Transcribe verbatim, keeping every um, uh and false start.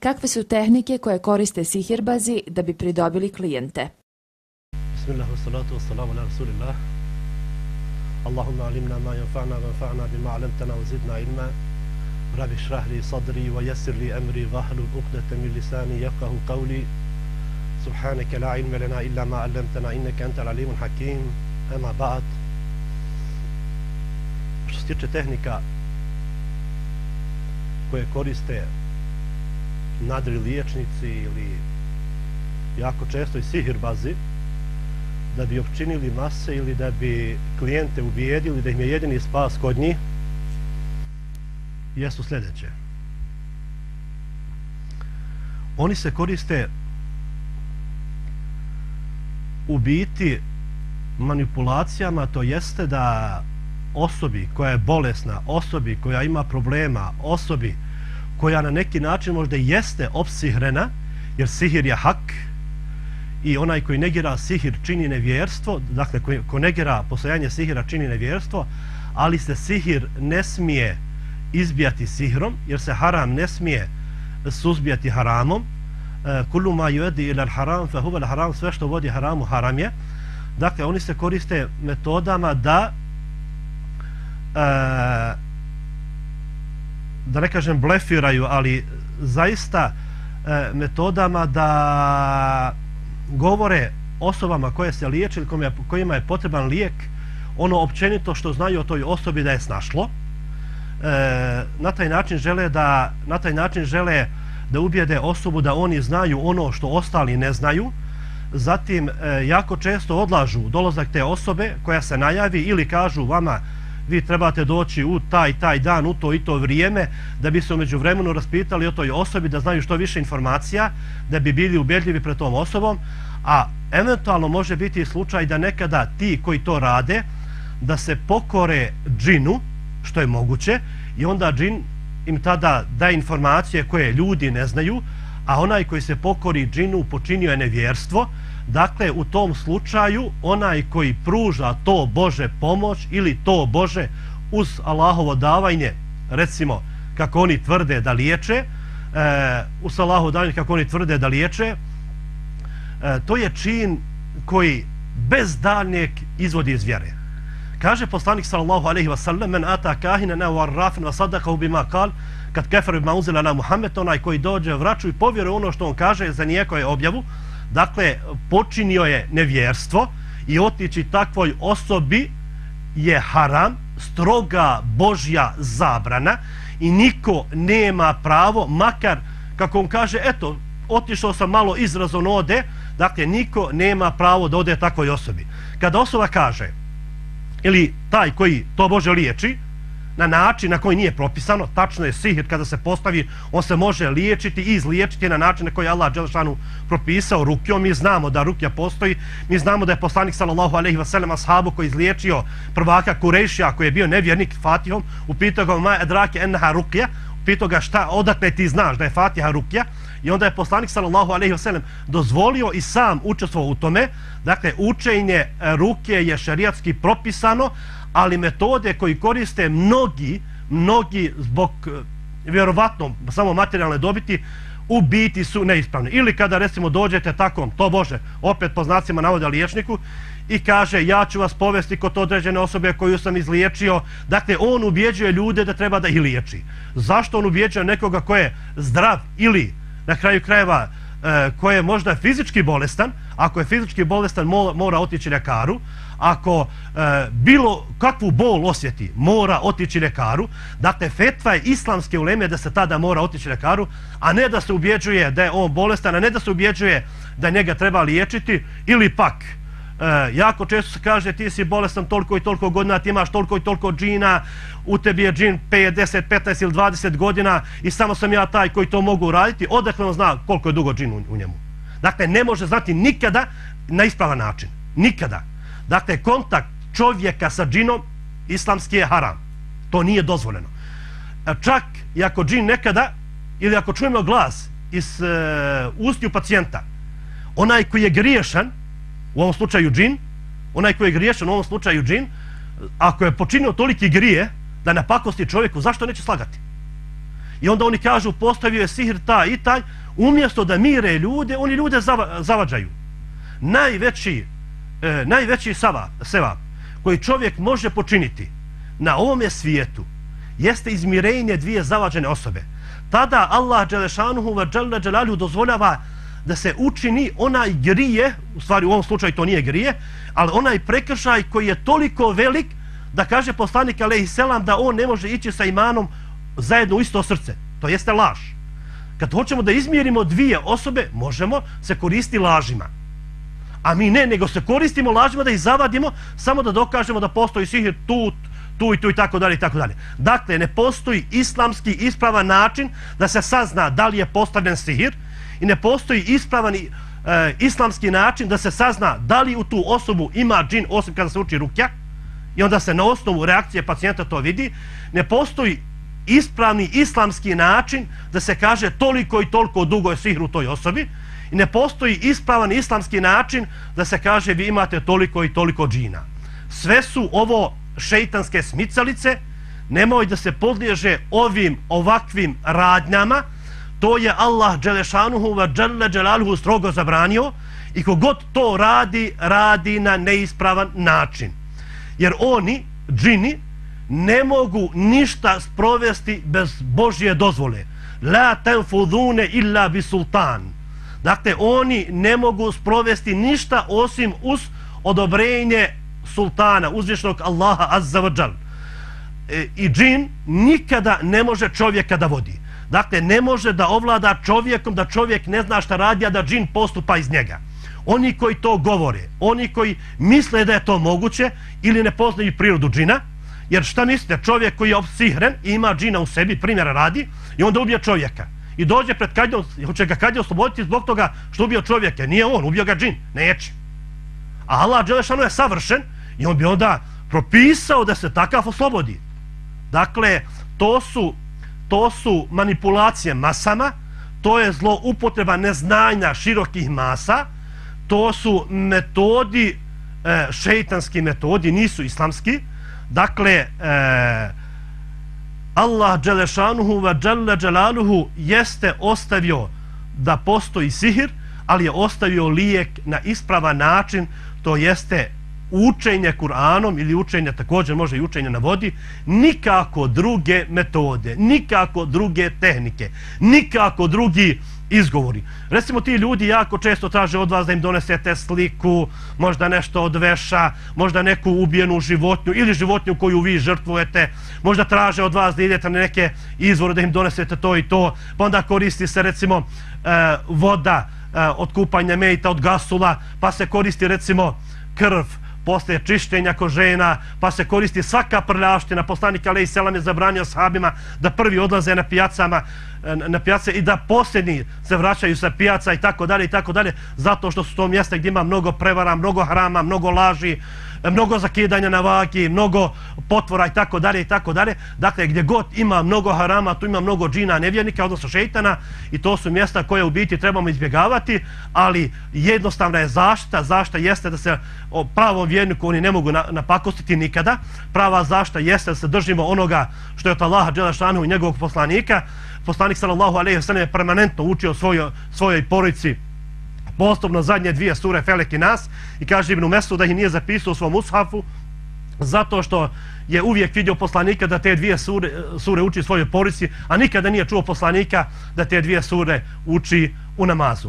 Kakve su tehnike koje koriste sihirbazi da bi pridobili klijente? Bismillah, wassalatu wassalamu ala rasulillah. Allahumma alimna ma yanfa'na wanfa'na bima 'allamtana wa zidna ilma. Rabbi shrah li sadri wa yassir li amri wahlul 'uqdatan min lisani yafqahu qawli. Subhanaka la ilma lana illa ma 'allamtana innaka antal alimul hakim. Ama ba'd. Što se tiče tehnika koje koriste nadri liječnici ili jako često i sihirbazi da bi opčinili mase ili da bi klijente ubijedili da im je jedini spas kod njih, jesu sljedeće. Oni se koriste u biti manipulacijama, to jeste da osobi koja je bolesna, osobi koja ima problema, osobi koja na neki način možda jeste opsihrena, jer sihir je hak i onaj koji negira sihir čini nevjerstvo, dakle koji, ko negira postojanje sihira čini nevjerstvo, ali se sihir ne smije izbijati sihrom, jer se haram ne smije suzbijati haramom. Kullu ma yudi ila al-haram fa huwa al-haram, sve što vodi haramu haram je. Dakle, oni se koriste metodama da e, da ne kažem blefiraju, ali zaista e, metodama da govore osobama koje se liječe ili kojima je potreban lijek ono općenito što znaju o toj osobi da je snašlo. E, na taj način žele da na taj način žele da ubijede osobu da oni znaju ono što ostali ne znaju. Zatim e, jako često odlažu dolazak te osobe koja se najavi ili kažu vama vi trebate doći u taj taj dan, u to i to vrijeme, da bi se u međuvremenu raspitali o toj osobi, da znaju što više informacija, da bi bili ubjedljivi pred tom osobom. A eventualno može biti slučaj da nekada ti koji to rade da se pokore džinu, što je moguće, i onda džin im tada daje informacije koje ljudi ne znaju, a onaj koji se pokori džinu počinio je nevjerstvo. Dakle, u tom slučaju onaj koji pruža to Bože pomoć ili to Bože uz Allahovo davanje, recimo kako oni tvrde da liječe, e, uz Allahovo davanje kako oni tvrde da liječe, e, to je čin koji bez daljnjeg izvodi iz vjere. Kaže poslanik sallallahu alejhi ve sellem: "Men ata kahinan aw arrafan wa sadaqahu bima qal, kad kafara bima unzila ala Muhammed", onaj koji dođe vraću i povjeruje ono što on kaže za nijekoju objavu, dakle počinio je nevjerstvo i otići takvoj osobi je haram, stroga Božja zabrana i niko nema pravo, makar kako on kaže, eto, otišao sam malo izrazon ode, dakle niko nema pravo da ode takvoj osobi. Kada osoba kaže, ili taj koji to Bože liječi na način na koji nije propisano, tačno je sihir kada se postavi, on se može liječiti i izliječiti na način na koji je Allah dželešanu propisao rukjom. Mi znamo da rukja postoji, mi znamo da je poslanik sallallahu alejhi ve sellem ashabu koji izliječio prvaka Kurejšija koji je bio nevjernik Fatihom, upitao ga ma adrake enha rukja, upitao ga šta, odakle ti znaš da je Fatiha rukja, i onda je poslanik sallallahu alejhi ve sellem dozvolio i sam učestvovao u tome. Dakle, učenje rukje je šerijatski propisano, ali metode koji koriste mnogi, mnogi zbog vjerovatno samo materijalne dobiti u biti su neispravne. Ili kada recimo dođete takvom, to Bože, opet po znacima navoda liječniku, i kaže ja ću vas povesti kod određene osobe koju sam izliječio. Dakle, on ubjeđuje ljude da treba da ih liječi. Zašto on ubjeđuje nekoga ko je zdrav ili na kraju krajeva e, ko je možda fizički bolestan? Ako je fizički bolestan mora, mora otići ljekaru. Ako e, bilo kakvu bol osjeti mora otići ljekaru. Dakle, fetva je islamske uleme da se tada mora otići ljekaru, a ne da se ubjeđuje da je on bolestan, a ne da se ubjeđuje da njega treba liječiti. Ili pak E, jako često se kaže ti si bolestan toliko i toliko godina, ti imaš toliko i toliko džina, u tebi je džin pet, deset, petnaest ili dvadeset godina i samo sam ja taj koji to mogu uraditi. Odakle on zna koliko je dugo džin u, u njemu? Dakle, ne može znati nikada na ispravan način. Nikada. Dakle, kontakt čovjeka sa džinom islamski je haram. To nije dozvoljeno. E, čak i ako džin nekada, ili ako čujemo glas iz e, ustiju pacijenta, onaj koji je griješan, u ovom slučaju džin, onaj koji je griješan u ovom slučaju džin, ako je počinio toliki grije da napakosti čovjeku, zašto neće slagati? I onda oni kažu postavio je sihir taj i taj, umjesto da mire ljude, oni ljude zava, zavađaju. Najveći, e, najveći sava, sevap koji čovjek može počiniti na ovome svijetu jeste izmirenje dvije zavađene osobe. Tada Allah Đelešanuhu ve Đelle Đelaluhu dozvoljava da se učini onaj grije, u stvari u ovom slučaju to nije grije, ali onaj prekršaj koji je toliko velik da kaže poslanik alejhi selam da on ne može ići sa imanom zajedno u isto srce. To jeste laž. Kad hoćemo da izmjerimo dvije osobe, možemo se koristiti lažima. A mi ne, nego se koristimo lažima da ih zavadimo samo da dokažemo da postoji sihir tu, tu i tu i tako dalje i tako dalje. Dakle, ne postoji islamski ispravan način da se sazna da li je postavljen sihir i ne postoji ispravan e, islamski način da se sazna da li u tu osobu ima džin, osim kada se uči rukja i onda se na osnovu reakcije pacijenta to vidi. Ne postoji ispravni islamski način da se kaže toliko i toliko dugo je sihir u toj osobi i ne postoji ispravan islamski način da se kaže vi imate toliko i toliko džina. Sve su ovo šeitanske smicalice, nemoj da se podliježe ovim ovakvim radnjama, to je Allah Đelešanuhu ve Đelle Đelaluhu strogo zabranio i kogod to radi, radi na neispravan način. Jer oni, džini, ne mogu ništa sprovesti bez Božje dozvole. La tenfudune illa bi sultan. Dakle, oni ne mogu sprovesti ništa osim uz odobrenje sultana, uzvišenog Allaha azza wa džal. E, I džin nikada ne može čovjeka da vodi. Dakle, ne može da ovlada čovjekom, da čovjek ne zna šta radi, a da džin postupa iz njega. Oni koji to govore, oni koji misle da je to moguće ili ne poznaju prirodu džina, jer šta mislite, čovjek koji je obsihren i ima džina u sebi, primjera radi, i onda ubije čovjeka. I dođe pred kadijom, hoće ga kadija osloboditi zbog toga što ubio čovjeka. Nije on, ubio ga džin, neće. A Allah Đelešanu je savršen i on bi onda propisao da se takav oslobodi. Dakle, to su, to su manipulacije masama, to je zloupotreba neznanja širokih masa, to su metodi, e, šeitanski metodi, nisu islamski. Dakle, e, Allah Đelešanuhu ve Đelle Đelaluhu jeste ostavio da postoji sihir, ali je ostavio lijek na ispravan način, to jeste učenje Kur'anom ili učenje, također može i učenje na vodi, nikako druge metode, nikako druge tehnike, nikako drugi izgovori. Recimo, ti ljudi jako često traže od vas da im donesete sliku, možda nešto od veša, možda neku ubijenu životinju ili životinju koju vi žrtvujete, možda traže od vas da idete na neke izvore da im donesete to i to, pa onda koristi se recimo e, voda e, od kupanja mejta, od gasula, pa se koristi recimo krv posle čišćenja kožena, pa se koristi svaka prljavština. Poslanik alejhi selam je zabranio sahabima da prvi odlaze na pijacama, na pijace i da posljednji se vraćaju sa pijaca i tako dalje i tako dalje, zato što su to mjesta gdje ima mnogo prevara, mnogo harama, mnogo laži, mnogo zakidanja na vagi, mnogo potvora i tako dalje i tako dalje. Dakle, gdje god ima mnogo harama, tu ima mnogo džina, nevjernika, odnosno šeitana, i to su mjesta koje u biti trebamo izbjegavati, ali jednostavna je zaštita. Zaštita jeste da se o pravom vjerniku oni ne mogu napakostiti nikada. Prava zaštita jeste da se držimo onoga što je od Allaha Đelešanu i njegovog poslanika. Poslanik sallallahu alejhi ve sellem je permanentno učio svojoj, svojoj porodici posebno zadnje dvije sure Felek i Nas, i kaže Ibn Mesud da ih nije zapisao u svom mushafu zato što je uvijek vidio poslanika da te dvije sure, sure uči svojoj porodici, a nikada nije čuo poslanika da te dvije sure uči u namazu.